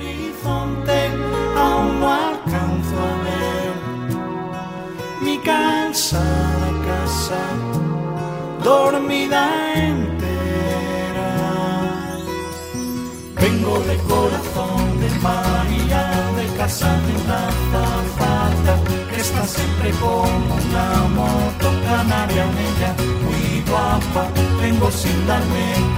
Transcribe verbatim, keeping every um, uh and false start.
horizonte aún no alcanzo a ver mi cansada casa dormida entera. Vengo de corazón de María, de casa de una azafata que está siempre como una moto canaria, ella muy guapa. Vengo sin darme